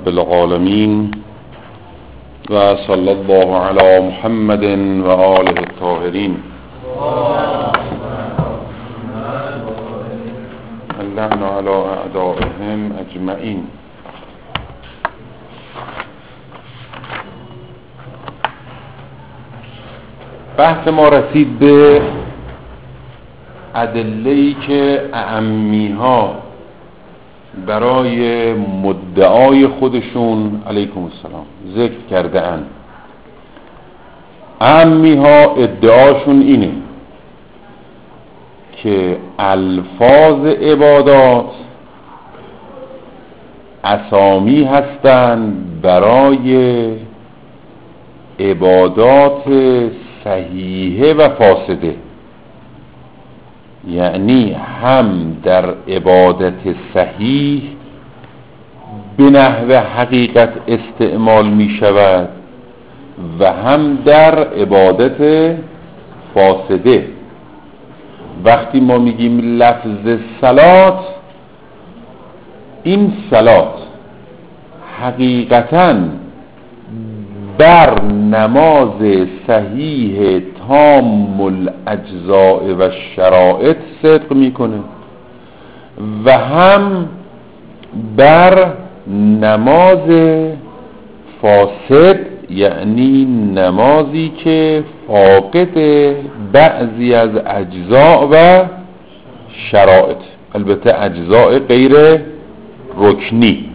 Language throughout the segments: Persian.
رب العالمين و صلی الله علی محمد و آله الطاهرین. اللعن علی اعدائهم اجمعین. بحث ما رسید به ادله‌ای که اعمی‌ها برای مدعای خودشون علیکم السلام ذکر کرده اند. اعمی‌ها ادعاشون اینه که الفاظ عبادات اسامی هستند برای عبادات صحیحه و فاسده، یعنی هم در عبادت صحیح به نحو حقیقت استعمال می شود و هم در عبادت فاسده. وقتی ما میگیم لفظ صلات، این صلات حقیقتاً بر نماز صحیح تام الاجزاء و شرائط صدق میکنه و هم بر نماز فاسد، یعنی نمازی که فاقد بعضی از اجزاء و شرائط، البته اجزاء غیر رکنی.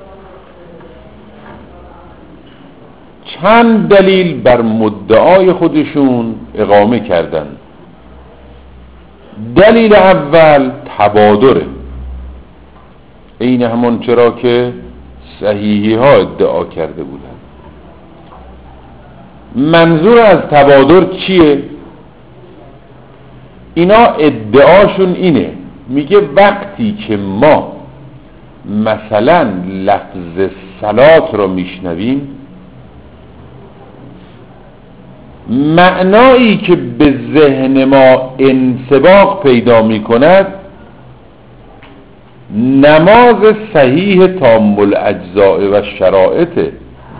چند دلیل بر مدعای خودشون اقامه کردن. دلیل اول تبادره، این همون چرا که صحیحی ها ادعا کرده بودن. منظور از تبادر چیه؟ اینا ادعاشون اینه، میگه وقتی که ما مثلا لفظ صلات رو میشنویم، معنایی که به ذهن ما انسباق پیدا می کند نماز صحیح تام الاجزاء و شرائطه.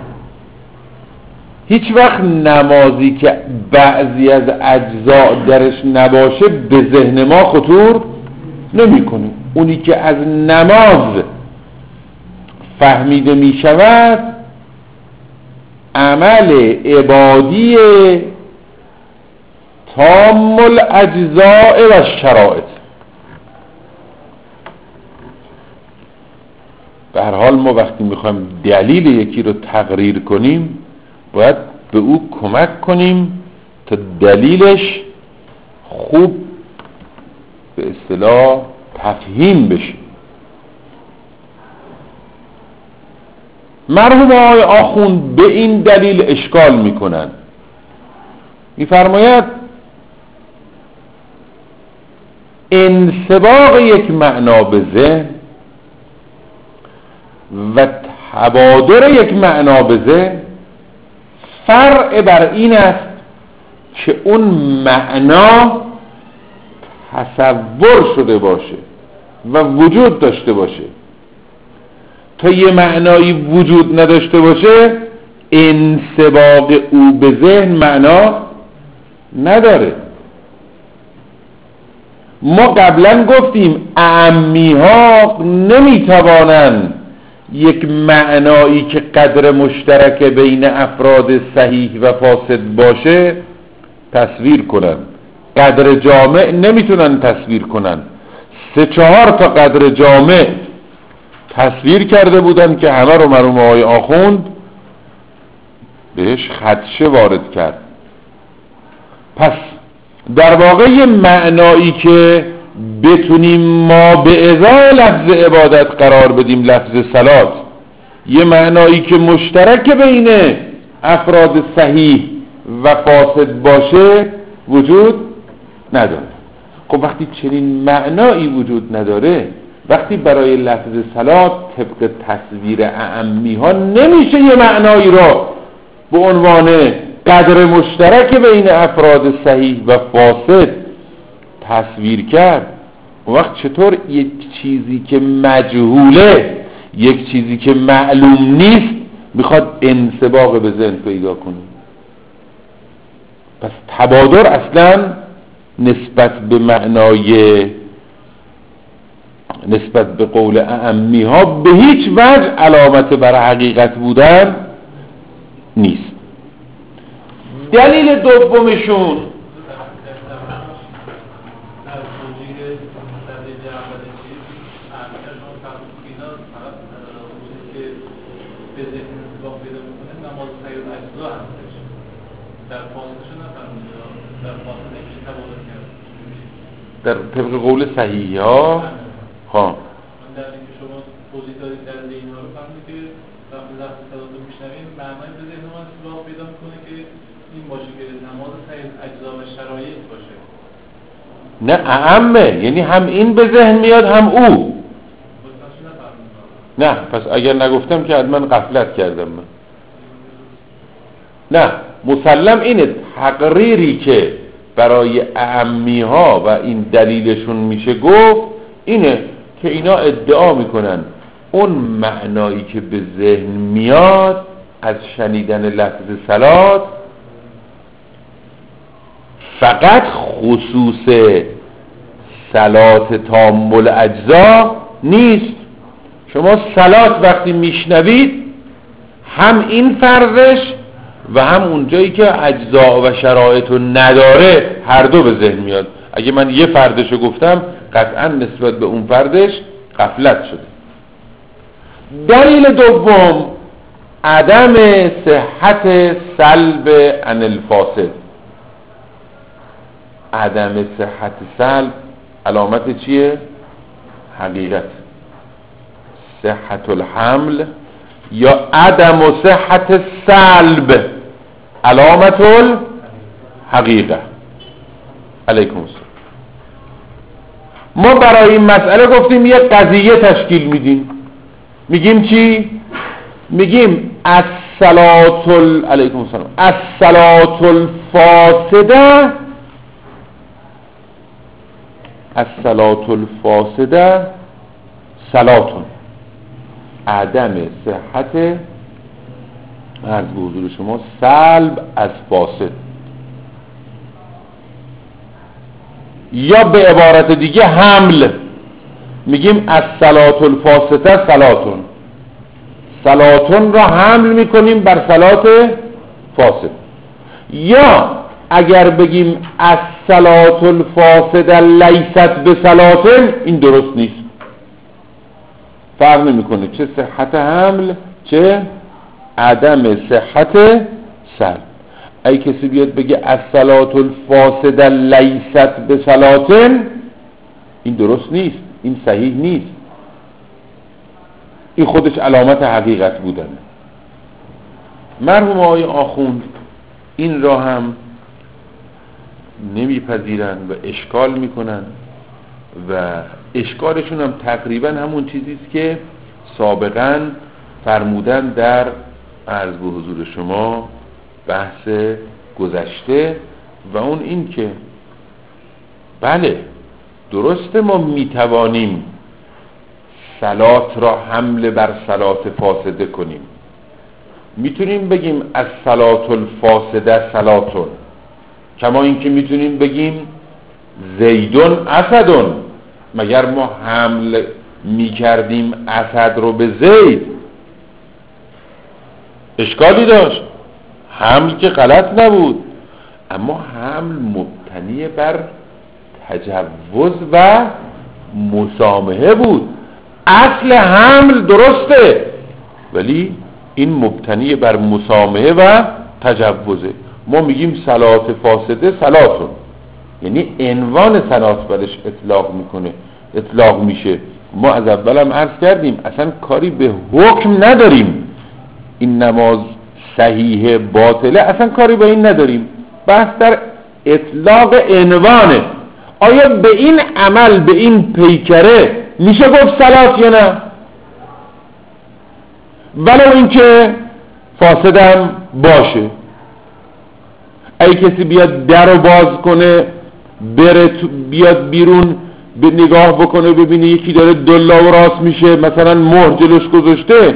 هیچ وقت نمازی که بعضی از اجزاء درش نباشه به ذهن ما خطور نمی کنه. اونی که از نماز فهمیده می شود عمل عبادی تام الاجزاء و شرائط. به هر حال ما وقتی میخوایم دلیل یکی رو تقریر کنیم باید به او کمک کنیم تا دلیلش خوب به اصطلاح تفهیم بشه. مرحوم آقای آخوند به این دلیل اشکال میکنن. میفرماید انسباق یک معنا به ذهن و تبادر یک معنا به ذهن فرع بر این است که اون معنا تصور شده باشه و وجود داشته باشه. تا یه معنایی وجود نداشته باشه انسباق او به ذهن معنا نداره. ما قبلا گفتیم اعمی‌ها نمیتوانند یک معنایی که قدر مشترک بین افراد صحیح و فاسد باشه تصویر کنن. قدر جامع نمیتونن تصویر کنن. 3-4 تا قدر جامع تصویر کرده بودن که همه رو مرحوم آقای آخوند بهش خدشه وارد کرد. پس در واقع یه معنایی که بتونیم ما به ازای لفظ عبادت قرار بدیم، لفظ صلات، یه معنایی که مشترک بین افراد صحیح و فاسد باشه وجود نداره. خب وقتی چنین معنایی وجود نداره، وقتی برای لفظ صلات طبق تصویر اعمی‌ها نمیشه یه معنایی را به عنوان قدر مشترک بین افراد صحیح و فاسد تصویر کرد، اون وقت چطور یک چیزی که مجهوله، یک چیزی که معلوم نیست میخواد انسباق به ذهن پیدا کنه. پس تبادر اصلا نسبت به معنای نسبت به قول اعمی ها به هیچ وجه علامت بر حقیقت بودن نیست. دلیل دومشون در طبق قول صحیحی ها ها در اینکه شما توضیح دارید در اینا رو فهمید که وقتی لفظ صلات رو میشنوید معنای به ذهن ما انتباه پیدا میکنه که این باشه که نماز سایر اجزا و شرایط باشه. نه اعمه، یعنی هم این به ذهن میاد هم او. نه پس اگر نگفتم که حتما غفلت کردم من. نه مسلم اینه تقریری که برای اعمی ها و این دلیلشون میشه گفت اینه که اینا ادعا میکنن اون معنایی که به ذهن میاد از شنیدن لفظ صلات فقط خصوص صلات تامل اجزا نیست. شما صلات وقتی میشنوید هم این فرضش و هم اونجایی که اجزا و شرایط رو نداره هر دو به ذهن میاد. اگه من یه فردشو گفتم قطعا نسبت به اون فردش غفلت شده. دلیل دوم عدم صحت سلب عن الفاسد. عدم صحت سلب علامت چیه؟ حقیقت. صحت الحمل یا عدم صحت سلب علامت الحقیقه. علیکم السلام. ما برای این مسئله گفتیم یک قضیه تشکیل میدیم. میگیم چی؟ میگیم علیکم السلام. الصلاة الفاسده صلاتون. عدم صحت عرض به حضور شما سلب از فاسد، یا به عبارت دیگه حمل. میگیم الصلاة الفاسده صلاتون را حمل میکنیم بر صلات فاسد. یا اگر بگیم الصلاة الفاسده لیست بصلاتن، این درست نیست. فرق نمیکنه چه صحت حمل چه عدم صحت سلب. ای کسی بیاد بگه الصلاة الفاسده لیست بصلاتن، این درست نیست، این صحیح نیست. این خودش علامت حقیقت بودنه. مرحوم آقای آخوند این را هم نمیپذیرن و اشکال میکنن و اشکالشون هم تقریبا همون چیزیست که سابقا فرمودن در عرض به حضور شما بحث گذشته، و اون این که بله درسته ما میتوانیم صلات را حمل بر صلات فاسده کنیم. میتونیم بگیم الصلاة الفاسده صلاتون، کما این که میتونیم بگیم زیدون اسدون. مگر ما حمل میکردیم اسد رو به زید؟ اشکالی داشت؟ حمل که غلط نبود، اما حمل مبتنی بر تجوز و مسامحه بود. اصل حمل درسته، ولی این مبتنی بر مسامحه و تجوزه. ما میگیم صلات فاسده صلاتون، یعنی عنوان صلات برش اطلاق میشه. ما از اول هم عرض کردیم اصلا کاری به حکم نداریم این نماز صحیح باطله، اصلا کاری به این نداریم. بحث در اطلاق عنوانه. آیا به این عمل به این پیکره میشه گفت صلات یا نه؟ ولو اینکه فاسدم باشه. ای کسی بیاد در رو باز کنه، بره بیاد بیرون، به نگاه بکنه ببینه یکی داره دلا و راست میشه، مثلا مهر جلوش گذاشته،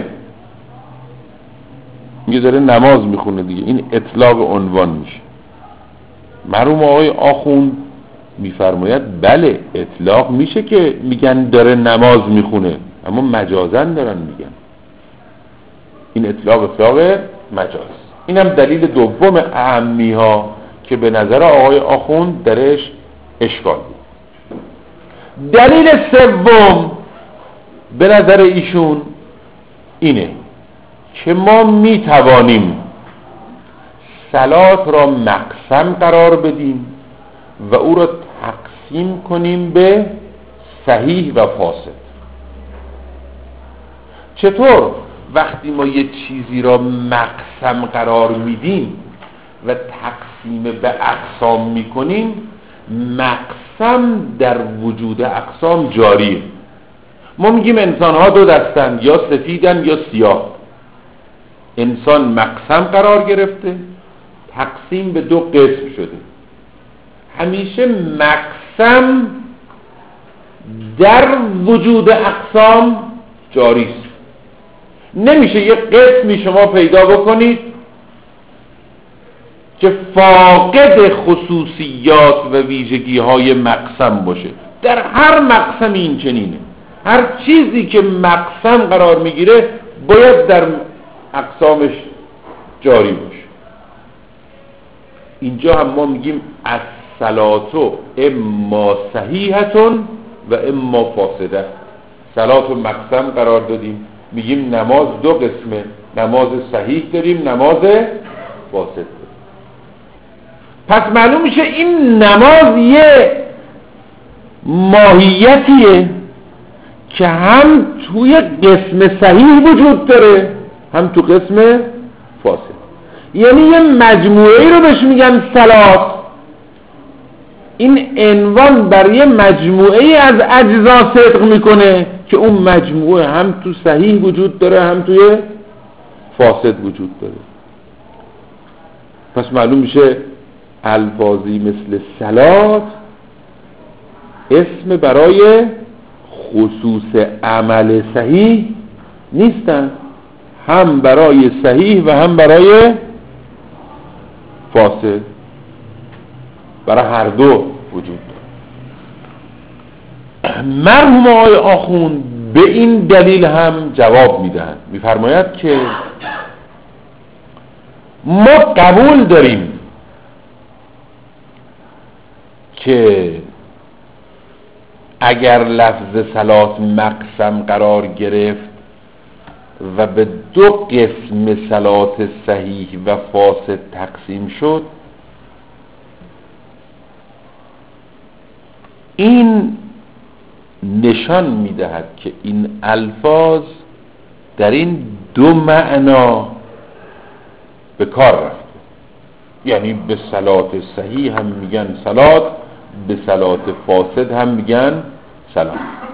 میگه داره نماز میخونه دیگه، این اطلاق عنوان میشه. مرحوم آقای آخوند میفرماید بله اطلاق میشه که میگن داره نماز میخونه، اما مجازن دارن میگن، این اطلاق مجاز. این هم دلیل دوم اعمی ها که به نظر آقای آخوند درش اشکال بود. دلیل سوم به نظر ایشون اینه که ما میتوانیم صلات را مقسم قرار بدیم و او را تقسیم کنیم به صحیح و فاسد. چطور؟ وقتی ما یه چیزی را مقسم قرار میدیم و تقسیم به اقسام میکنیم، مقسم در وجود اقسام جاریه. ما میگیم انسان ها دو دستن، یا سفیدن یا سیاه. انسان مقسم قرار گرفته، تقسیم به دو قسم شده. همیشه مقسم در وجود اقسام جاری است. نمیشه یه قسمی شما پیدا بکنید که فاقد خصوصیات و ویژگی های مقسم باشه. در هر مقسم این چنینه، هر چیزی که مقسم قرار میگیره باید در اقسامش جاری باشه. اینجا هم ما میگیم الصلاتو اما صحیحتون و اما فاسده. صلاتو مقسم قرار دادیم، میگیم نماز دو قسمه، نماز صحیح داریم، نماز فاسد داریم. پس معلوم میشه این نماز یه ماهیتیه که هم توی قسم صحیح وجود داره هم تو قسم فاسد. یعنی یه مجموعه رو بهش میگن صلات. این عنوان برای مجموعه از اجزا صدق میکنه که اون مجموعه هم تو صحیح وجود داره هم توی فاسد وجود داره. پس معلوم میشه الفاظی مثل صلات اسم برای خصوص عمل صحیح نیستن، هم برای صحیح و هم برای فاسد، برای هر دو وجود داره. مرحوم آقای آخوند به این دلیل هم جواب میدن، میفرماید که ما قبول داریم که اگر لفظ صلات مقسم قرار گرفت و به دو قسم صلات صحیح و فاسد تقسیم شد، این نشان میدهد که این الفاظ در این دو معنا به کار رفته. یعنی به صلات صحیح هم میگن صلات، به صلات فاسد هم میگن صلات.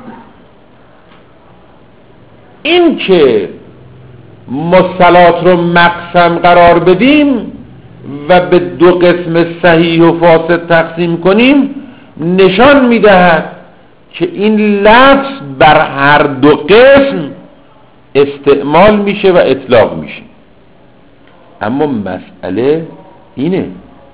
این که ما صلات رو مقسم قرار بدیم و به دو قسم صحیح و فاسد تقسیم کنیم نشان میدهد که این لفظ بر هر دو قسم استعمال میشه و اطلاق میشه. اما مسئله اینه،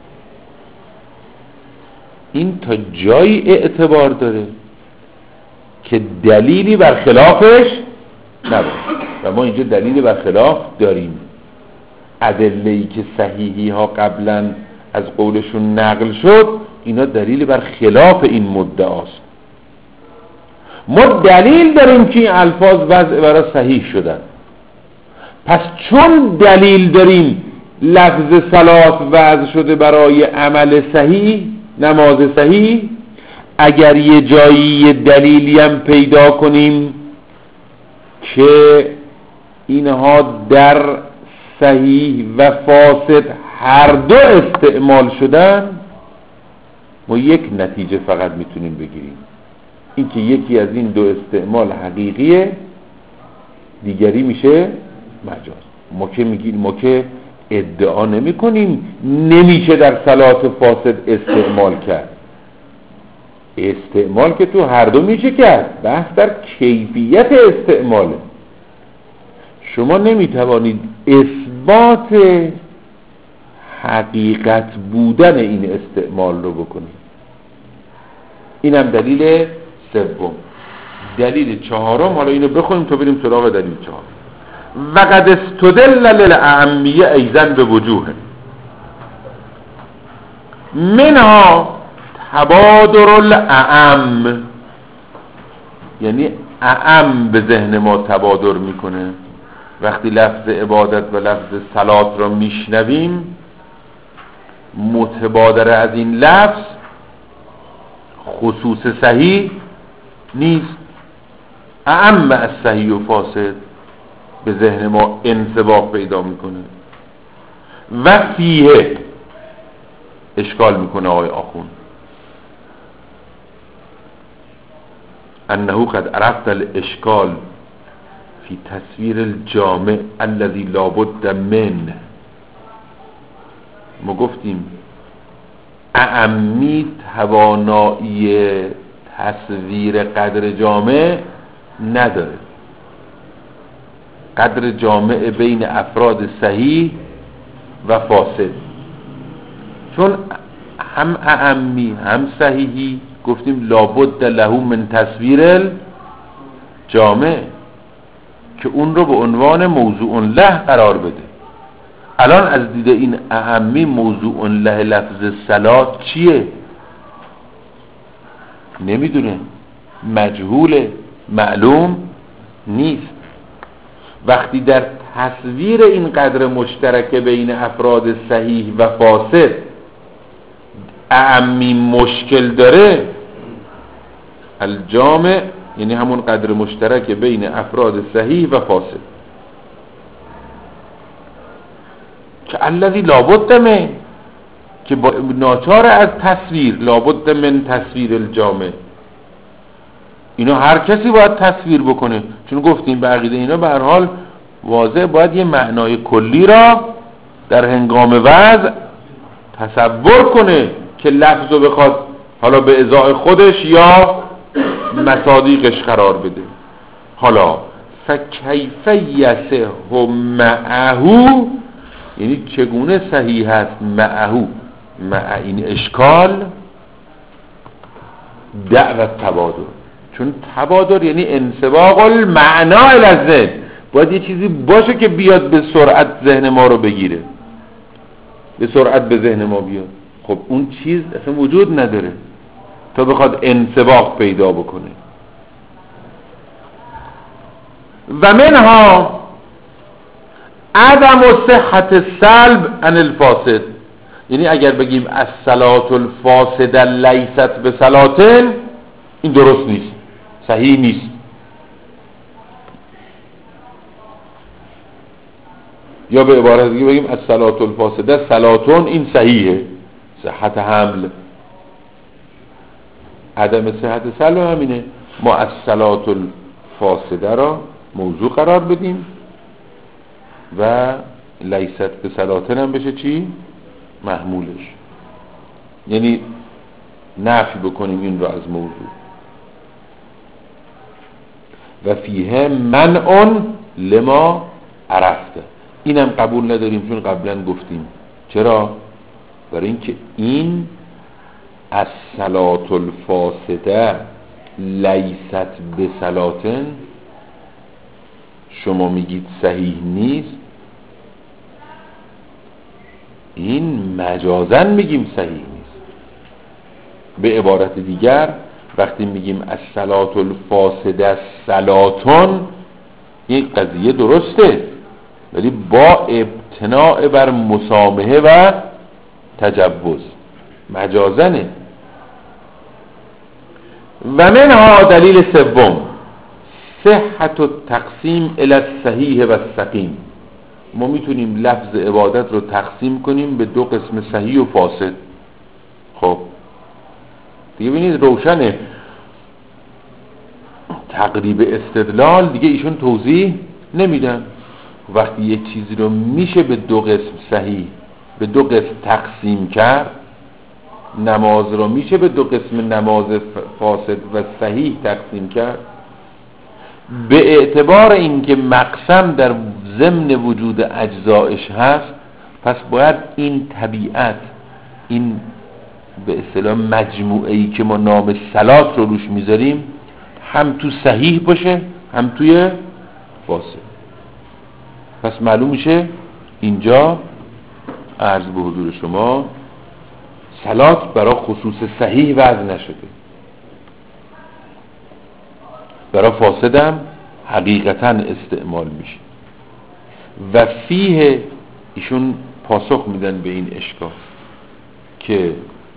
این تا جایی اعتبار داره که دلیلی بر خلافش نباشه و ما اینجا دلیلی بر خلاف داریم. ادله‌ای که صحیحی ها قبلا از قولشون نقل شد اینا دلیلی بر خلاف این مدعاست. ما دلیل داریم که این الفاظ وضع برای صحیح شدن. پس چون دلیل داریم لفظ صلات وضع شده برای عمل صحیح، نماز صحیح، اگر یه جایی یه دلیلی هم پیدا کنیم که اینها در صحیح و فاسد هر دو استعمال شدن، ما یک نتیجه فقط میتونیم بگیریم، این که یکی از این دو استعمال حقیقیه، دیگری میشه مجاز. ما که ادعا نمی کنیم نمیشه در صلات فاسد استعمال کرد. استعمال که تو هر دو میشه کرد، بحث در کیفیت استعماله. شما نمیتوانید اثبات حقیقت بودن این استعمال رو بکنید. اینم دلیل سوم. دلیل چهارم، حالا اینو بخونیم تا بریم سراغ دلیل چهارم. وقد استدل للأعمیه ایزن به وجوه منها تبادر الاعم، یعنی اعم به ذهن ما تبادر میکنه. وقتی لفظ عبادت و لفظ صلات را میشنویم، متبادر از این لفظ خصوص صحیح نیست، اعم از صحیح و فاسد به ذهن ما انطباق پیدا میکنه و فیه اشکال میکنه آقای آخوند انه قد عرفت الاشکال فی تصویر الجامع الذي لابد من. ما گفتیم اعمی توانایی تصویر قدر جامع نداره. قدر جامع بین افراد صحیح و فاسد، چون هم اعمی هم صحیحی گفتیم لابد له من تصویر الجامع که اون رو به عنوان موضوع له قرار بده. الان از دید این اعمی موضوع له لفظ صلات چیه؟ نمیدونه، مجهوله، معلوم نیست. وقتی در تصویر این قدر مشترک بین افراد صحیح و فاسد اعمی مشکل داره، الجامع یعنی همون قدر مشترک بین افراد صحیح و فاسد که الذی لابد من، که ناچار از تصویر، لابد من تصویر الجامع، اینا هر کسی باید تصویر بکنه، چون گفتیم به عقیده اینا به هر حال واضح باید یه معنای کلی را در هنگام وضع تصور کنه که لفظ رو بخواد حالا به ازای خودش یا مصادیقش قرار بده. حالا فکیف یصح معه، یعنی چگونه صحیح است معه، مع این اشکال دعوت تبادر، چون تبادر یعنی انسباق المعنا الی الذهن، باید یه چیزی باشه که بیاد به سرعت ذهن ما رو بگیره، به سرعت به ذهن ما بیاد. خب اون چیز اصلا وجود نداره تا بخواد انسباق پیدا بکنه. و منها عدم صحت سلب عن الفاسد، یعنی اگر بگیم الصلاة الفاسده لیست بصلاة، این درست نیست، صحیح نیست. یا به عبارت دیگه بگیم الصلاة الفاسده صلاتون، این صحیحه، صحت حمل. عدم صحت سلب همینه، ما الصلاة الفاسده را موضوع قرار بدیم و لیست به صلاتن هم بشه چی؟ محمولش، یعنی نفی بکنیم این را از موضوع. و فیه منع لما عرفته، اینم قبول نداریم چون قبلا گفتیم. چرا؟ برای اینکه این الصلاة الفاسده لیست به صلاتن شما میگید صحیح نیست، این مجازن میگیم صحیح نیست. به عبارت دیگر وقتی میگیم الصلاة الفاسده صلاتون، این قضیه درسته ولی با ابتناء بر مسامحه و تجوز، مجازنه. و منها دلیل سوم صحت التقسیم الی الصحیح و السقیم، ما میتونیم لفظ عبادت رو تقسیم کنیم به دو قسم صحیح و فاسد. خب دیگه ببینید روشنه، تقریب استدلال دیگه ایشون توضیح نمیدن. وقتی یه چیزی رو میشه به دو قسم صحیح، به دو قسم تقسیم کرد، نماز را میشه به دو قسم نماز فاسد و صحیح تقسیم کرد؟ به اعتبار اینکه مقسم در ضمن وجود اجزایش هست، پس باید این طبیعت، این به اصطلاح مجموعه‌ای که ما نام صلات رو روش میذاریم هم تو صحیح باشه هم توی فاسد. پس معلوم میشه اینجا عرض به حضور شما صلات برای خصوص صحیح وضع نشده، برای فاسدم حقیقتا استعمال میشه. و فیه ایشون پاسخ میدن به این اشکال که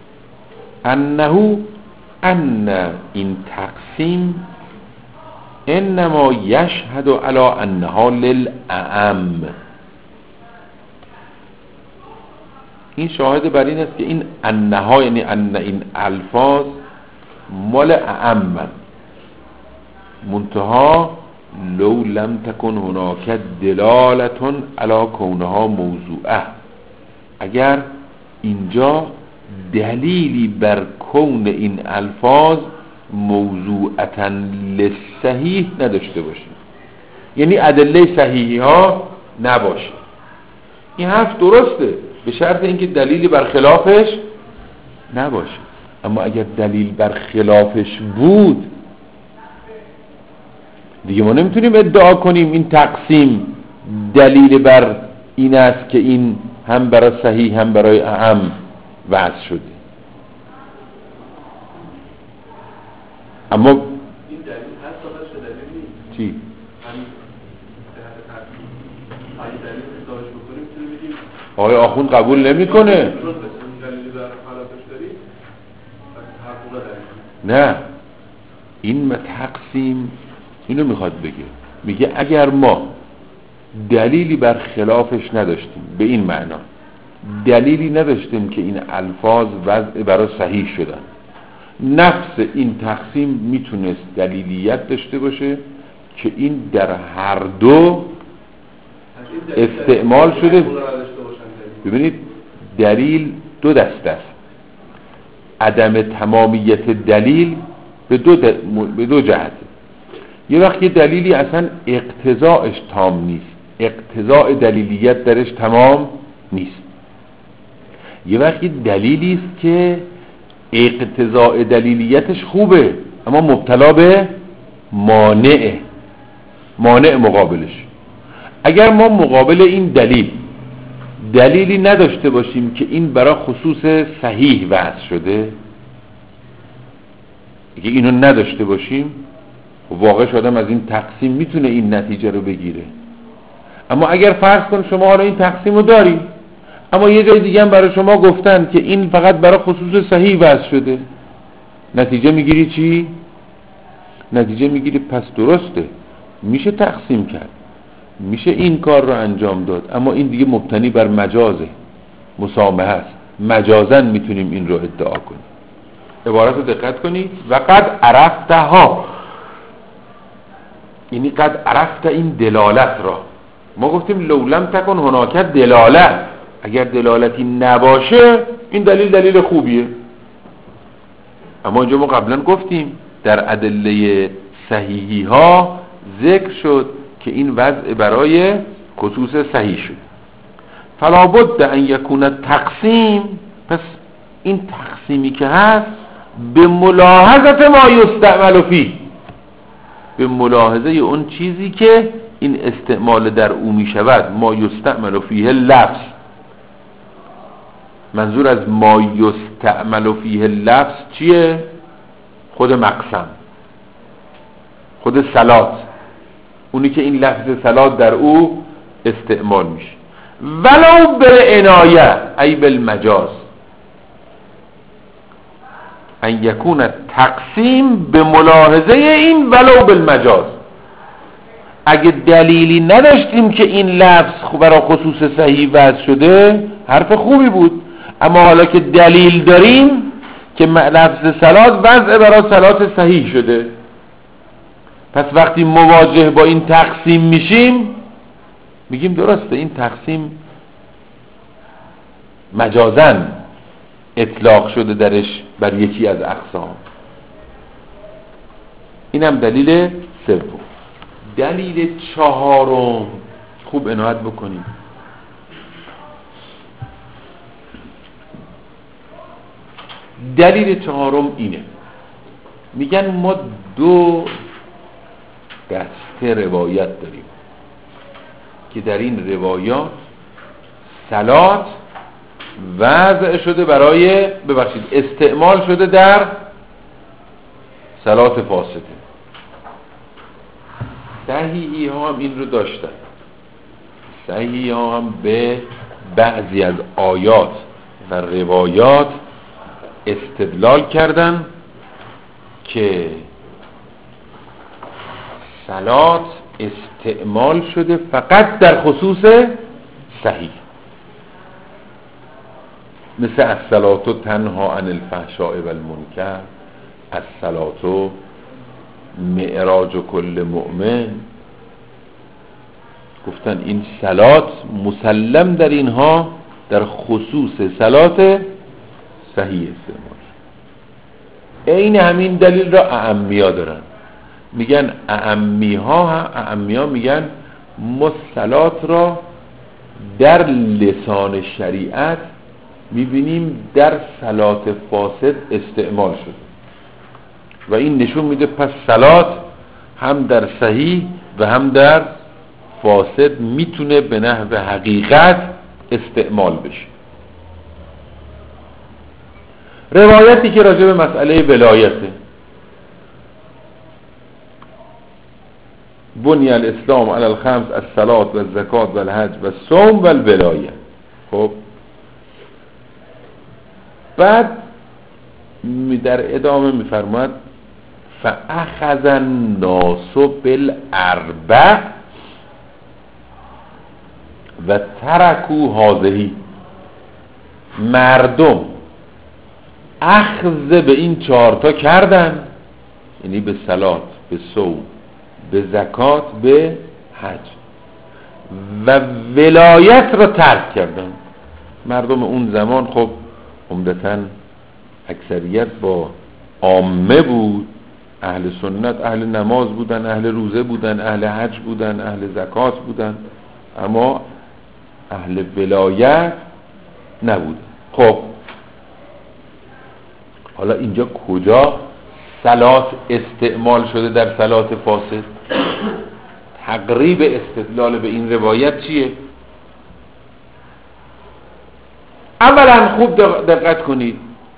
ان این تقسیم انما یشهد علی انها للأعم. این شاهد بر این است که این انها، یعنی ان این الفاظ مال اعم، منتها لو لم تکن هناک دلالتون علی کونها موضوعه، اگر اینجا دلیلی بر کون این الفاظ موضوعتا للصحیح نداشته باشه، یعنی ادله صحیحی ها نباشه. این حرف درسته به شرط اینکه دلیلی بر خلافش نباشه. اما اگر دلیل بر خلافش بود دیگه ما نمیتونیم ادعا کنیم این تقسیم دلیل بر این است که این هم برای صحیح هم برای اعم وضع شده. اما این دلیل هست تا بشه دلیل نیست. چی؟ همین صحت تقسیم اگه دلیل اضافهش بکنیم میتونیم بگیم آقای آخوند قبول نمیکنه. دلیلی بر خلافش داری حقوقه دلیل. نه، این تقسیم اینو میخواد بگه، میگه اگر ما دلیلی بر خلافش نداشتیم، به این معنا دلیلی نداشتیم که این الفاظ وضع برای صحیح شدن، نفس این تقسیم میتونست دلیلیت داشته باشه که این در هر دو استعمال شده. ببینید دلیل دو دسته است. عدم تمامیت دلیل به دو جهت. یه وقت یه دلیلی اصلا اقتضاعش تام نیست، اقتضاع دلیلیت درش تمام نیست. یه وقت یه دلیلی است که اقتضاع دلیلیتش خوبه اما مبتلا به مانع مقابلش. اگر ما مقابل این دلیلی نداشته باشیم که این برای خصوص صحیح وضع شده، اگه اینو نداشته باشیم واقعش آدم از این تقسیم میتونه این نتیجه رو بگیره. اما اگر فرض کن شما حالا این تقسیم رو داری اما یه جای دیگه هم برای شما گفتن که این فقط برای خصوص صحیح وضع شده، نتیجه میگیری چی؟ نتیجه میگیری پس درسته، میشه تقسیم کرد، میشه این کار رو انجام داد، اما این دیگه مبتنی بر مجازه، مسامحه است، مجازن میتونیم این رو ادعا کنیم. عبارت رو دقت کنید. و قد عرفتها، یعنی قد عرفت این دلالت را. ما گفتیم لو لم تکن هناک دلالت، اگر دلالتی نباشه این دلیل خوبیه. اما اینجا ما قبلا گفتیم در ادله صحیحی ها ذکر شد که این وضع برای خصوص صحیح شد. فلا بد ان یکون تقسیم، پس این تقسیمی که هست به ملاحظه ما یستعمل فیه، به ملاحظه اون چیزی که این استعمال در او می شود. ما یستعمل فیه لفظ، منظور از ما یستعمل فیه لفظ چیه؟ خود مقسم، خود صلات، اونی که این لفظ صلات در او استعمال میشه. ولو بالعنایه ای بالمجاز ان یکون تقسیم به ملاحظه این ولو بالمجاز. اگه دلیلی نداشتیم که این لفظ برای خصوص صحیح وضع شده حرف خوبی بود، اما حالا که دلیل داریم که لفظ صلات وضع برای صلات صحیح شده، پس وقتی مواجه با این تقسیم میشیم میگیم درسته این تقسیم مجازن اطلاق شده درش بر یکی از اقسام. اینم دلیل سوم. دلیل چهارم، خوب عنایت بکنید، دلیل چهارم اینه، میگن ما دو دسته روایت داریم که در این روایات صلات وضع شده برای استعمال شده در صلات فاسده. صحیحی ها هم این رو داشتن، صحیحی ها هم به بعضی از آیات و روایات استدلال کردن که صلات استعمال شده فقط در خصوص صحیح، مثل الصلاة تنها عن الفحشاء والمنکر، الصلاة معراج کل مؤمن. گفتن این صلات مسلم در اینها در خصوص صلات صحیح استعمال. این همین دلیل را اعمیا دارن، میگن اعمیا میگن ما صلات را در لسان شریعت میبینیم در صلات فاسد استعمال شده و این نشون میده پس صلات هم در صحیح و هم در فاسد میتونه به نحو حقیقت استعمال بشه. روایتی که راجع به مسئله ولایته، بنی الاسلام علی الخمس الصلاة و الزکات و الحج و الصوم و الولایه. خب بعد در ادامه میفرماد فاخذ الناس بالاربع و ترکوا هذه. مردم اخذ به این چهارتا کردن، یعنی به صلات، به صوم، به زکات، به حج، و ولایت را ترک کردن. مردم اون زمان خب عمدتاً اکثریت با عامه بود، اهل سنت، اهل نماز بودن، اهل روزه بودن، اهل حج بودن، اهل زکات بودن، اما اهل ولایت نبودن. خب حالا اینجا کجا صلات استعمال شده در صلات فاسد؟ تقریب استدلال به این روایت چیه؟ اولا خوب دقت کنید،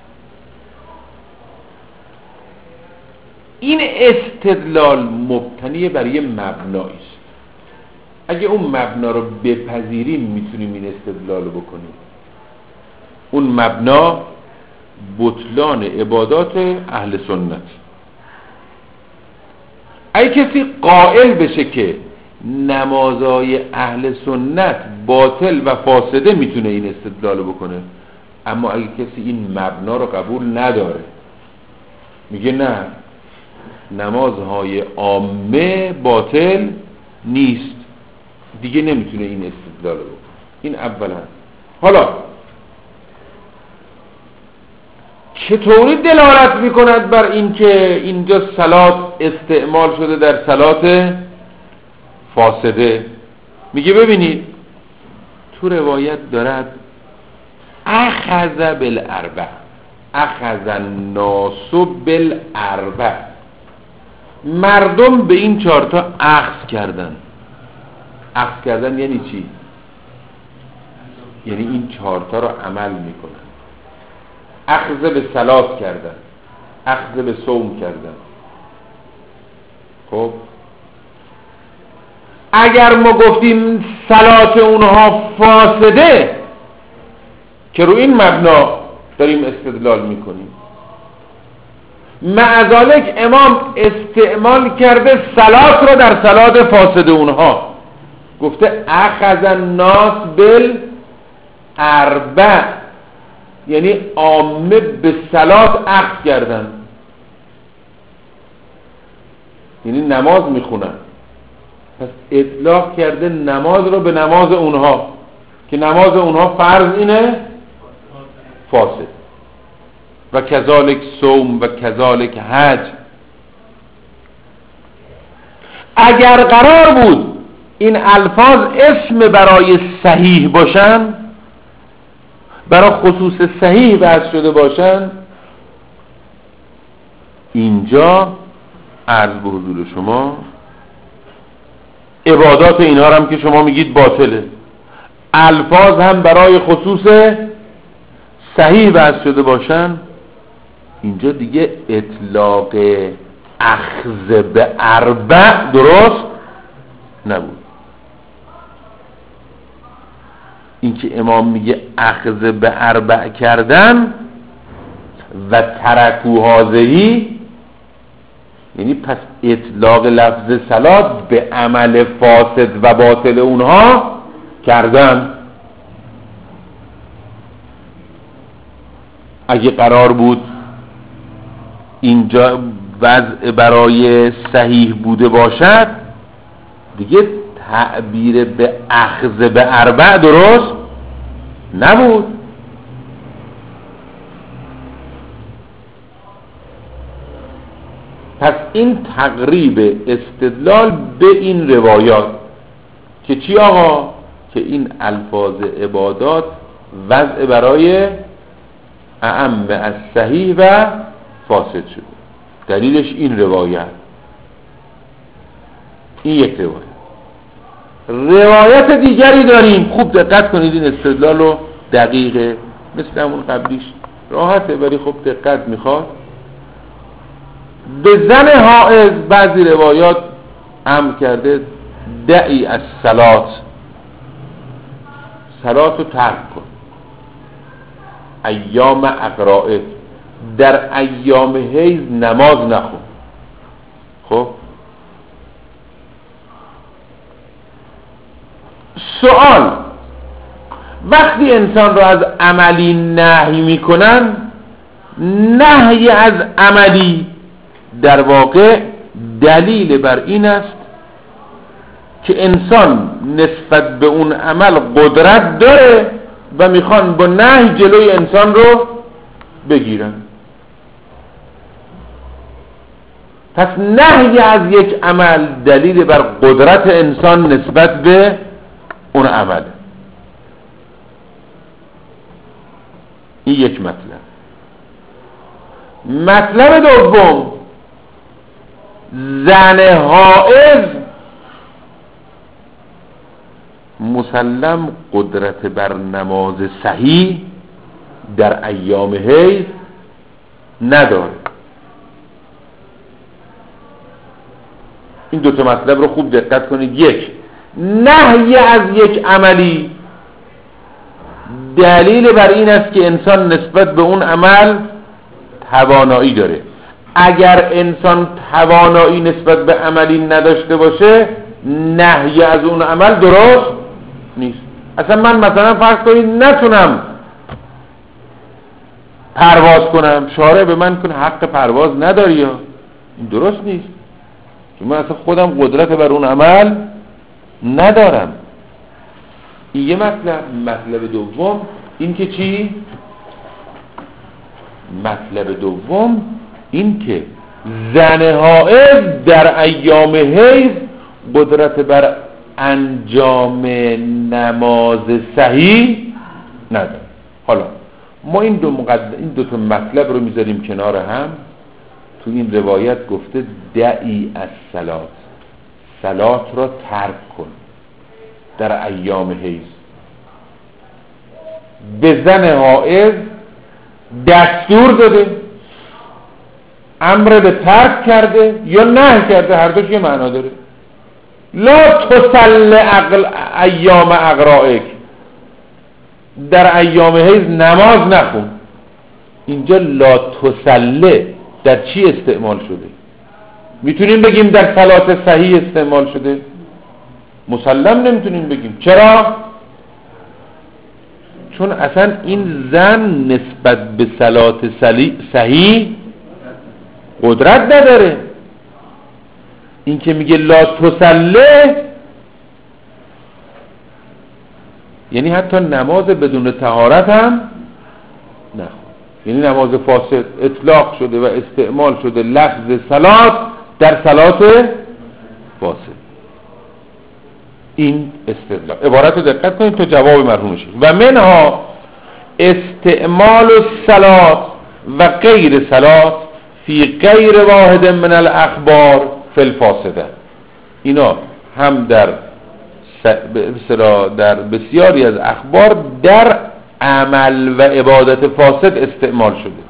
این استدلال مبتنی بر یه مبنایی است. اگه اون مبنا رو بپذیریم میتونیم این استدلال رو بکنیم. اون مبنا بطلان عبادات اهل سنت. اگه کسی قائل بشه که نمازهای اهل سنت باطل و فاسده میتونه این استدلال رو بکنه، اما اگه کسی این مبنا رو قبول نداره، میگه نه نمازهای عامه باطل نیست، دیگه نمیتونه این استدلال رو بکنه. این اولا. حالا چطوری دلالت میکند بر این که اینجا صلات استعمال شده در صلات فاسده؟ میگه ببینید تو روایت دارد اخذ بالاربع، اخذ الناس بالاربع، مردم به این چهارتا اخذ کردن. اخذ کردن یعنی چی؟ یعنی این چهارتا رو عمل میکنن. اخذ به صلات کردن، اخذ به صوم کردن. خب اگر ما گفتیم صلات اونها فاسده، که رو این مبنا داریم استدلال میکنیم، معذالک امام استعمال کرده صلات رو در صلات فاسده اونها، گفته اخذ الناس بالاربع، یعنی عامه به صلات اخذ کردن، یعنی نماز میخونن. پس اطلاق کرده نماز رو به نماز اونها، که نماز اونها فرض اینه فاسد. و کذالک صوم و کذالک حج. اگر قرار بود این الفاظ اسم برای صحیح باشن، برای خصوص صحیح بحث شده باشن، اینجا عرض به حضور شما عبادات اینها هم که شما میگید باطله، الفاظ هم برای خصوص صحیح بحث شده باشن، اینجا دیگه اطلاق اخذ به اربع درست نبود. این که امام میگه اخذ به اربع کردن و ترکو هازهی، یعنی پس اطلاق لفظ صلات به عمل فاسد و باطل اونها کردن. اگه قرار بود اینجا وضع برای صحیح بوده باشد، دیگه تعبیر به اخذ به اربع درست نبود. پس این تقریب استدلال به این روایات که چی آقا؟ که این الفاظ عبادات وضع برای اعم از صحیح و فاسد شده. دلیلش این روایت. این یک روایت دیگری داریم. خوب دقت کنید، این استدلال رو دقیقه، مثل همون قبلیش راحته ولی خوب دقت میخواد. به زن حائض بعضی روایات امر کرده دعی از صلات رو ترک کن، ایام اقرائه، در ایام حیض نماز نخون. خب سوال، وقتی انسان رو از عملی نهی میکنن، نهی از عملی در واقع دلیل بر این است که انسان نسبت به اون عمل قدرت داره و میخوان با نهی جلوی انسان رو بگیرن. پس نهی از یک عمل دلیل بر قدرت انسان نسبت به اون عمل. این یک مطلب. مطلب دوم، زن حائض مسلم قدرت بر نماز صحیح در ایام حیض نداره. این دوتا مطلب رو خوب دقت کنید. یک، نهی از یک عملی دلیل بر این است که انسان نسبت به اون عمل توانایی داره. اگر انسان توانایی نسبت به عملی نداشته باشه، نهی از اون عمل درست نیست. اصلا من مثلا فرض کنید نتونم پرواز کنم، شارع به من کنه حق پرواز نداری، یا این درست نیست، چون من اصلا خودم قدرت بر اون عمل ندارم. این یه مطلب دوم این که چی؟ مطلب دوم این که زن حائض در ایام حیض قدرت بر انجام نماز صحیح نداره. حالا ما این دو تا مطلب رو میذاریم کنار هم. تو این روایت گفته دعی از صلات را ترک کن در ایام حیض. به زن حائض دستور داده، امر به ترک کرده یا نهی کرده، هر دوش یه معنا داره. لا تصل ایام اقرائک، در ایام حیض نماز نخون. اینجا لا تصل در چی استعمال شده؟ میتونیم بگیم در صلات صحیح استعمال شده؟ مسلم نمیتونیم بگیم. چرا؟ چون اصلا این زن نسبت به صلات صحیح قدرت نداره. این که میگه لا تصله یعنی حتی نماز بدون طهارت هم نخون. یعنی نماز فاسد اطلاق شده و استعمال شده لفظ صلات در صلات فاسد. این استدلال عبارت رو دقت کنید تا جواب مرحوم شد. و منها استعمال الصلات و غیر صلات فی غیر واحد من الاخبار فی الفاسده. اینا هم در بسیاری از اخبار در عمل و عبادت فاسد استعمال شده.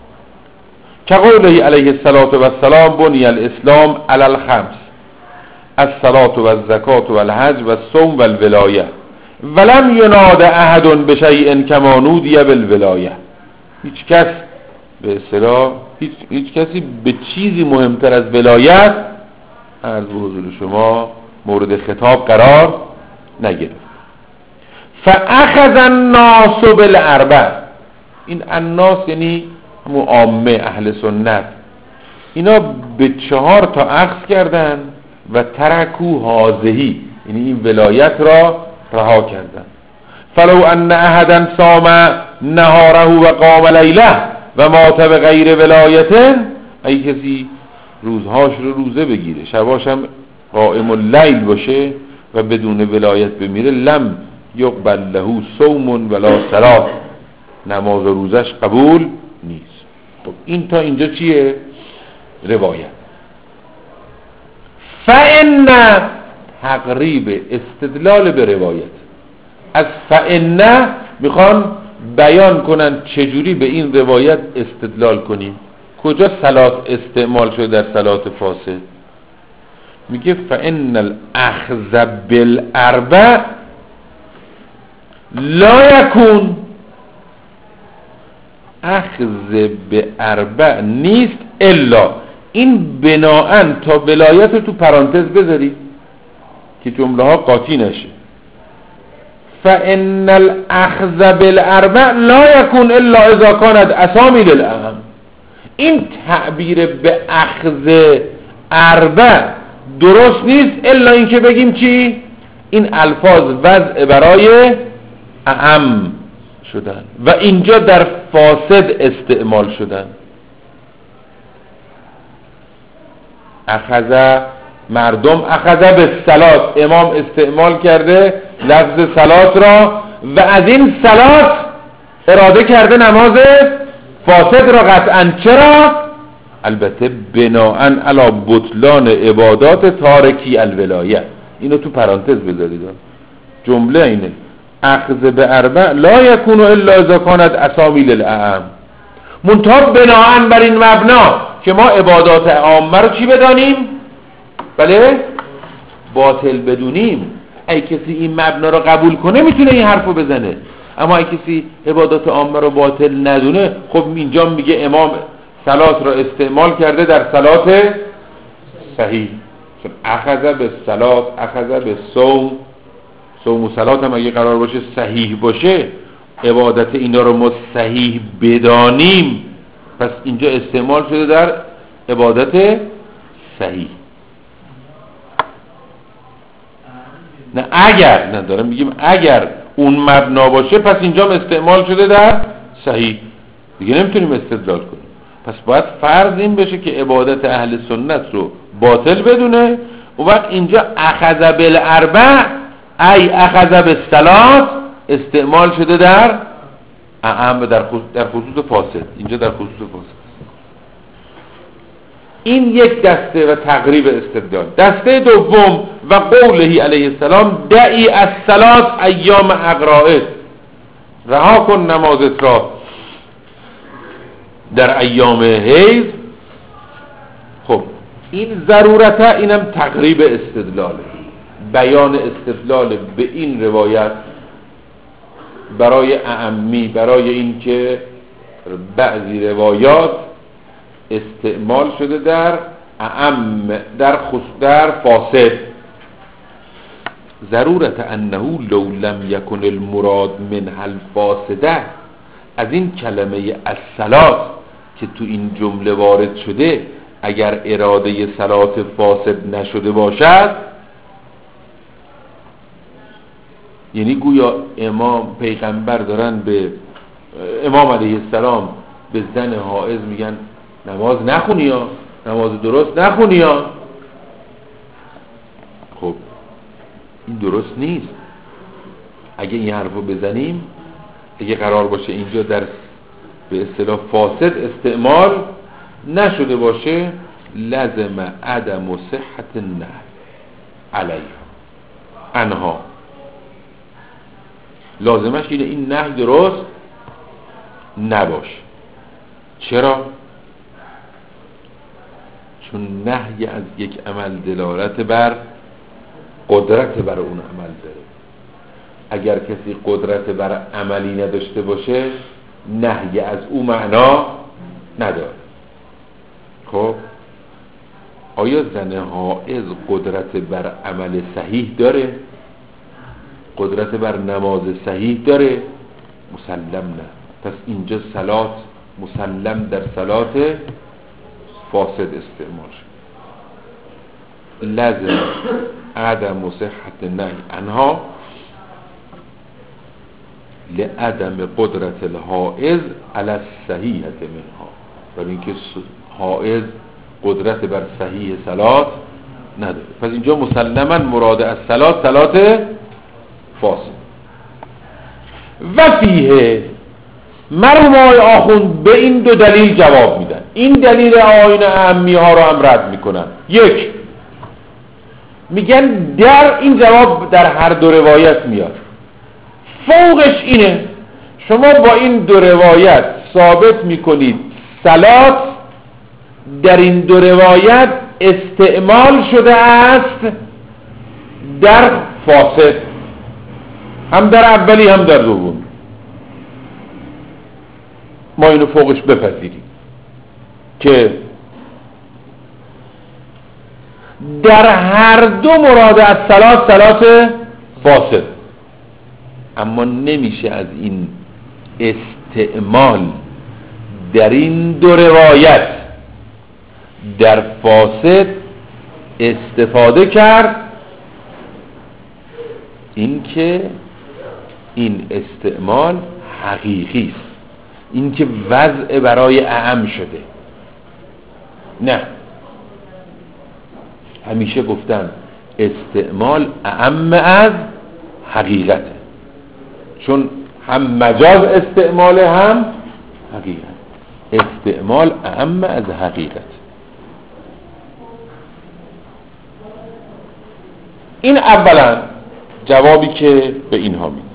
كقوله علیه السلام بنی الاسلام علی الخمس الصلاة والزکاة والحج والصوم والولایه ولم یناد احد بشیء کما نودی بالولایه. هیچ کس به اصطلاح هیچ کسی به چیزی مهمتر از ولایت عرض به حضور شما مورد خطاب قرار نگرفت. فاخذ الناس بالاربع. این الناس یعنی همون عامه اهل سنت، اینا به 4 تا اخذ کردن و ترکو هازهی، یعنی این ولایت را رها کردن. فلو ان احدا صام نهاره و قام لیله و مات بغیر ولایت، ای کسی روزهاش رو روزه بگیره شباش هم قائم اللیل باشه و بدون ولایت بمیره، لم یقبل له صوم ولا صلات، نماز و روزش قبول نیست. خب این تا اینجا چیه؟ روایت. فإن تقریب استدلال به روایت از فإن میخوان بیان کنن چجوری به این روایت استدلال کنیم. کجا صلات استعمال شده در صلات فاسد؟ میگه فإن الأخذ بالأربع لا يكون، اخذ به اربع نیست الا، این بناءً تا ولایت رو تو پرانتز بذاری که جمله ها قاطی نشه. فإن الأخذ بالأربع لا يكون الا اذا كانت اسامی للأهم. این تعبیر به اخذ اربع درست نیست الا اینکه بگیم چی؟ این الفاظ وضع برای اعم شدن و اینجا در فاسد استعمال شدن. اخذ مردم اخذ به صلات، امام استعمال کرده لفظ صلات را و از این صلات اراده کرده نماز فاسد را قطعا. چرا؟ البته بناءً علی بطلان عبادات تارکی الولایه. اینو تو پرانتز بذارید، جمله اینه اخذ به اربع لا یکون الا اذا كانت اسامی للأعم. منتها بناءً بر این مبنا که ما عبادات عامه رو چی بدانیم؟ بله باطل بدونیم. ای کسی این مبنا رو قبول کنه میتونه این حرفو بزنه، اما ای کسی عبادات عامه رو باطل ندونه، خب اینجا میگه امام صلات رو استعمال کرده در صلات صحیح. اخذ به صلات اخذ به صوم و صلات هم اگه قرار باشه صحیح باشه، عبادت اینا رو ما صحیح بدانیم، پس اینجا استعمال شده در عبادت صحیح. نه اگر، نه دارم میگیم اگر اون مبنا باشه پس اینجا استعمال شده در صحیح، دیگه نمیتونیم استدلال کنیم. پس باید فرض این بشه که عبادت اهل سنت رو باطل بدونه. و وقت اینجا اخذ بالاربع ای اخذ بالصلات استعمال شده در اعم، در خصوص فاسد. اینجا در خصوص فاسد. این یک دسته و تقریب استدلال. دسته دوم و قوله علیه السلام دعی الصلات ایام اقرائت، رها کن نمازت را در ایام حیض. خب این ضرورتا اینم تقریب استدلاله، بیان استدلال به این روایت برای اعمی، برای این که بعضی روایات استعمال شده در اعم، در فاسد. ضرورت انه لو لم یکن المراد من الفاسده، از این کلمه الصلات که تو این جمله وارد شده اگر اراده صلات فاسد نشده باشد، یعنی گویا امام پیغمبر دارن به امام علیه السلام به زن حائض میگن نماز نخونی یا نماز درست نخونی یا. خب این درست نیست. اگه این حرفو بزنیم، اگه قرار باشه اینجا در به اصطلاح فاسد استعمال نشده باشه، لازم عدم صحت النهی علیها عنها، لازمش اینه این نهی درست نباشه. چرا؟ چون نهی از یک عمل دلالت بر قدرت بر اون عمل داره. اگر کسی قدرت بر عملی نداشته باشه، نهی از او معنا نداره. خب آیا زن حائض قدرت بر عمل صحیح داره؟ قدرت بر نماز صحیح داره؟ مسلم نه. پس اینجا صلات مسلم در صلات فاسد استعمال شد. لازم عدم صحت النهی عنها لعدم قدرت الحائض علی الصحیحة منها، برای اینکه حائض قدرت بر صحیح صلات نداره. پس اینجا مسلما مراد از صلات فاسد. و فیه مرحوم آقای آخوند به این دو دلیل جواب میدن. این دلیل آیین اعمی ها رو هم رد میکنن. یک، میگن در این جواب در هر دو روایت میاد. فوقش اینه شما با این دو روایت ثابت میکنید صلات در این دو روایت استعمال شده است در فاسد، هم در اولی هم در دوم. ما اینو فوقش بپذیریم که در هر دو مراد از صلات فاسد، اما نمیشه از این استعمال در این دو روایت در فاسد استفاده کرد، این که این استعمال حقیقی است، این که وضع برای اعم شده. نه، همیشه گفتن استعمال اعم از حقیقته، چون هم مجاز استعمال هم حقیقت. استعمال اعم از حقیقت. این اولا جوابی که به اینها میدیم.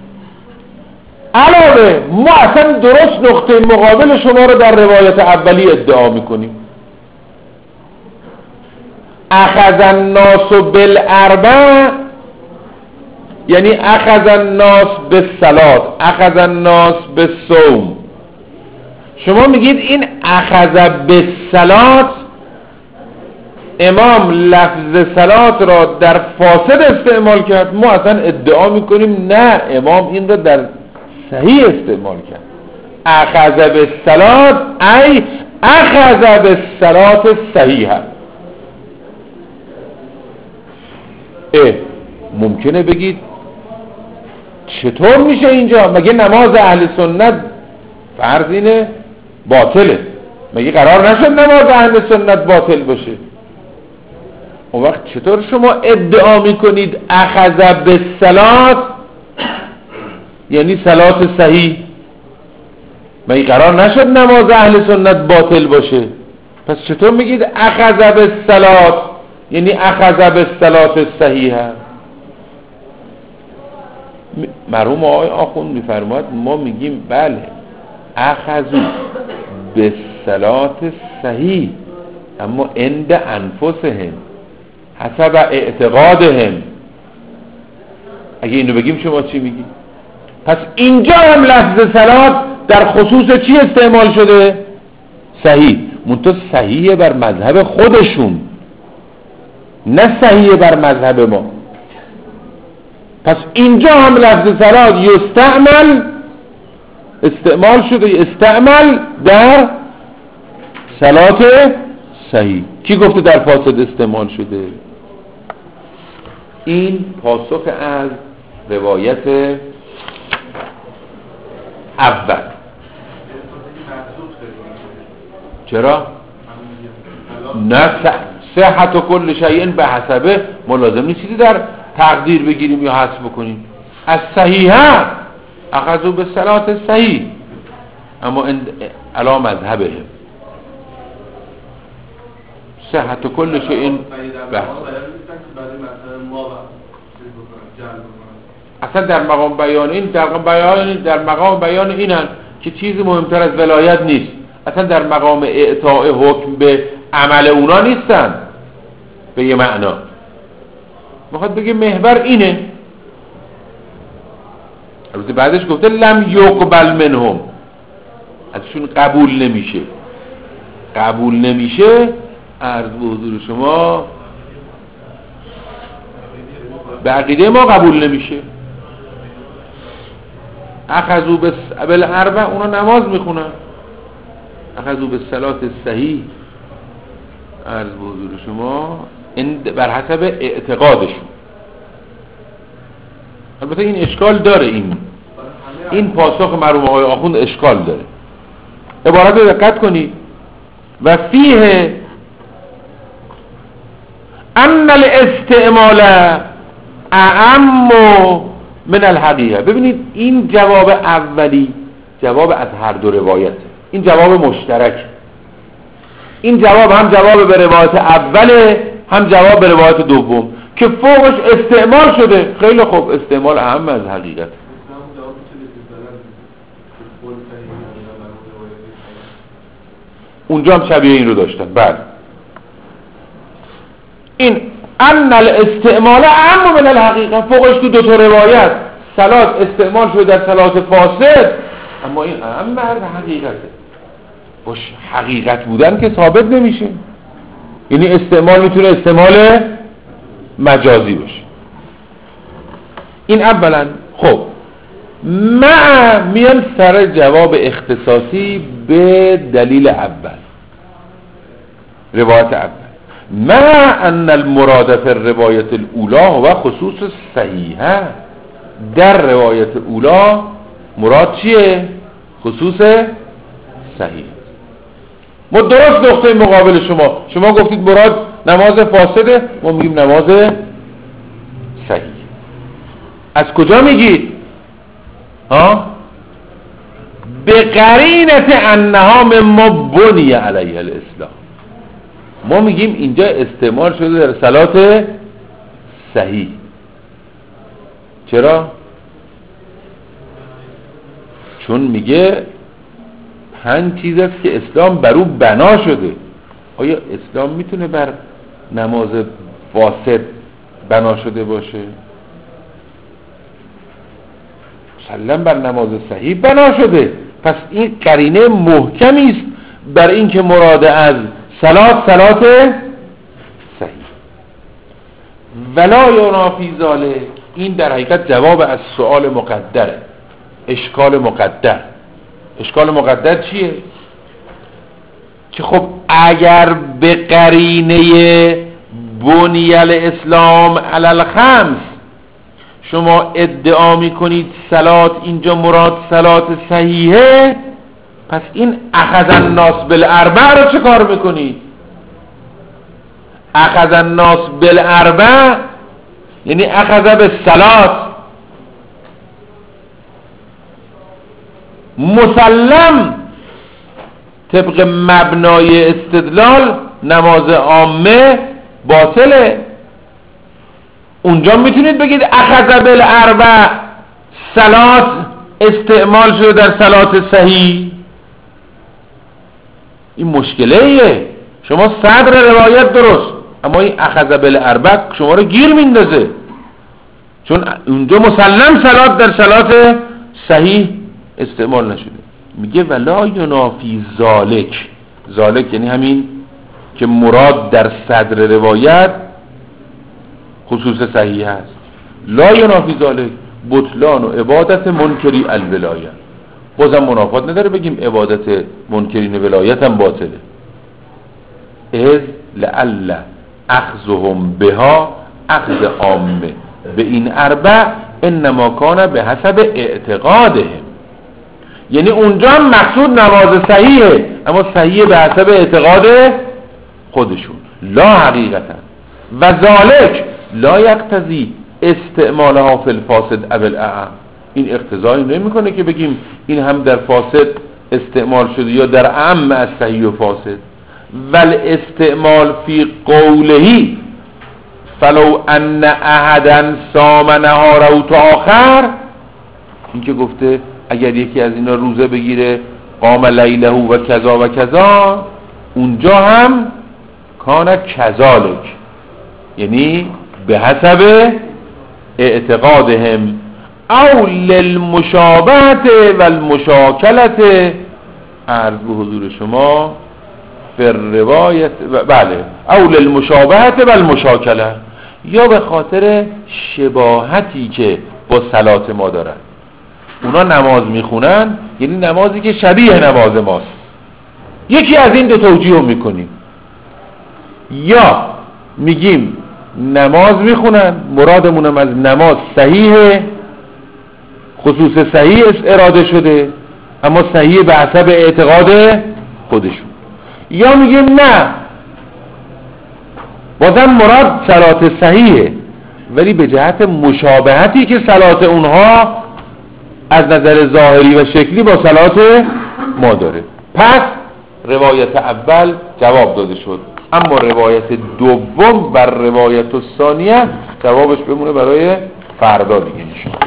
علاوه ما اصلا درست نقطه مقابل شما رو در روایت اولی ادعا میکنیم. اخذ الناس بالاربع یعنی اخذ الناس بالصلات، اخذ الناس بالصوم. شما میگید این اخذ بالصلات، امام لفظ صلات را در فاسد استعمال کرد. ما اصلا ادعا میکنیم نه، امام این را در صحیح استعمال کرد. اخذ بالصلات ای اخذ بالصلات صحیحه. ممکنه بگید چطور میشه اینجا؟ مگه نماز اهل سنت فرض اینه باطله؟ مگه قرار نشد نماز اهل سنت باطل باشه؟ اون وقت چطور شما ادعا میکنید اخذ بالصلات یعنی صلات صحیح؟ مگه قرار نشد نماز اهل سنت باطل باشه؟ پس چطور میگید اخذ بالصلات یعنی اخذ بالصلات صحیحه؟ مرحوم آقای آخوند میفرماد ما میگیم بله اخذو بالصلات صحیح، اما عند انفسهم حسب اعتقادهم. اگه اینو بگیم شما چی میگی؟ پس اینجا هم لفظ صلات در خصوص چی استعمال شده؟ صحیح. منتها صحیح بر مذهب خودشون، نه صحیح بر مذهب ما. پس اینجا هم لفظ صلات استعمال شده، استعمال در صلات صحیح. کی گفته در فاسد استعمال شده؟ این پاسخ از روایت اول. محسوب چرا؟ نه، صحت و کل شیء به حسبه ما لازم نیست چیزی در تقدیر بگیریم یا حسب بکنیم. از صحیحه اخذوا به صلات صحیح، اما علا مذهبهم صحت و کل شیء به اصلا در مقام بیان این در مقام بیان اینن که چیزی مهمتر از ولایت نیست، اصلا در مقام اعطاء حکم به عمل اونا نیستن. به یه معنا میخواد بگه محور اینه. البته بعدش گفته لم یقبل منهم، ازشون قبول نمیشه. عرض به حضور شما به عقیده ما قبول نمیشه. اخذوا بالاربع، اونا نماز میخونن، اخذوا بالصلات صحیح، عرض به حضور شما این بر حسب اعتقادشون. البته این اشکال داره، این پاسخ مرحوم آقای آخوند اشکال داره. عبارت رو دقت کنید. و فیه ان الاستعمال اعم من الحقیقه. ببینید این جواب اولی جواب از هر دو روایته، این جواب مشترک، این جواب هم جواب به روایت اوله هم جواب به روایت دوم که فوقش استعمال شده. خیلی خوب، استعمال اهم از حقیقت. اونجا هم شبیه این رو داشتن. بله، این ان الاستعمال اعم من الحقیقه، فوقش تو دو تا روایت صلات استعمال شده در صلات فاسد، اما این اعم از حقیقته. باش حقیقت بودن که ثابت نمیشه، یعنی استعمال میتونه استعمال مجازی باشه. این اولا. خب میان سر جواب اختصاصی به دلیل اول، روایت اول. ان المراد فی الروایت الاولی و خصوص صحیحه. در روایت اولا مراد چیه؟ خصوص صحیح. ما درست نقطه مقابل شما گفتید مراد نماز فاسده، ما میگیم نماز صحیح. از کجا میگید؟ به قرینت انها مما بنی علیه الاسلام. ما میگیم اینجا استعمال شده در صلات صحیح. چرا؟ چون میگه 5 چیز است که اسلام بر او بنا شده. آیا اسلام میتونه بر نماز فاسد بنا شده باشه؟ مسلم بر نماز صحیح بنا شده. پس این قرینه محکمی است بر این که مراد از صلات صحیح. ولا ینافی ذلک، این در حقیقت جواب از سؤال مقدره، اشکال مقدر. اشکال مقدر چیه؟ که خب اگر به قرینه بنی الاسلام علی الخمس شما ادعا میکنید صلات اینجا مراد صلات صحیحه، پس این اخذ الناس بالاربع رو چه کار میکنید؟ اخذ الناس بالاربع یعنی اخذ بالصلات. مسلم طبق مبنای استدلال نماز عامه باطله. اونجا میتونید بگید اخذ بالاربع صلات استعمال شده در صلات صحیح. این مشکله ایه. شما صدر روایت درست، اما این اخذ بالاربع شما رو گیر میندازه، چون اونجا مسلم صلات در صلات صحیح استعمال نشده. میگه ولا ینافی ذالک. ذالک یعنی همین که مراد در صدر روایت خصوص صحیح هست. لا ینافی ذالک بطلان و عبادت منکری الولایه. بازم منافات نداره بگیم عبادت منکرین ولایت هم باطله. از لعل اخذهم بها اخذ عامه به این اربع انما کان به حسب اعتقادهم. یعنی اونجا هم مقصود نماز صحیحه، اما صحیح به حسب اعتقاد خودشون، لا حقیقتا. و ذالک لا یقتضی استعمالها فی الفاسد او الاعم. این اقتضایی نمیکنه که بگیم این هم در فاسد استعمال شده یا در اعم از صحیح و فاسد. ول استعمال فی قولهی فلو ان احدا صام نهاره تا آخر، این که گفته اگر یکی از اینا روزه بگیره قام لیله و کذا و کذا، اونجا هم کان کذالک، یعنی به حسب اعتقادهم او للمشابهت و المشاکلت. عرض به حضور شما فی روایت بله او للمشابهت و المشاکله، یا به خاطر شباهتی که با صلات ما دارن. اونا نماز میخونن یعنی نمازی که شبیه نماز ماست، یکی از این دو توجیه میکنیم. یا میگیم نماز میخونن، مرادمونم از نماز صحیحه، خصوص صحیح اراده شده، اما صحیح به حسب اعتقاد خودشون. یا میگیم نه، بازم مراد صلات صحیحه ولی به جهت مشابهتی که صلات اونها از نظر ظاهری و شکلی با صلات ما داره. پس روایت اول جواب داده شد، اما روایت دوم بر روایت ثانیه جوابش بمونه برای فردا دیگه.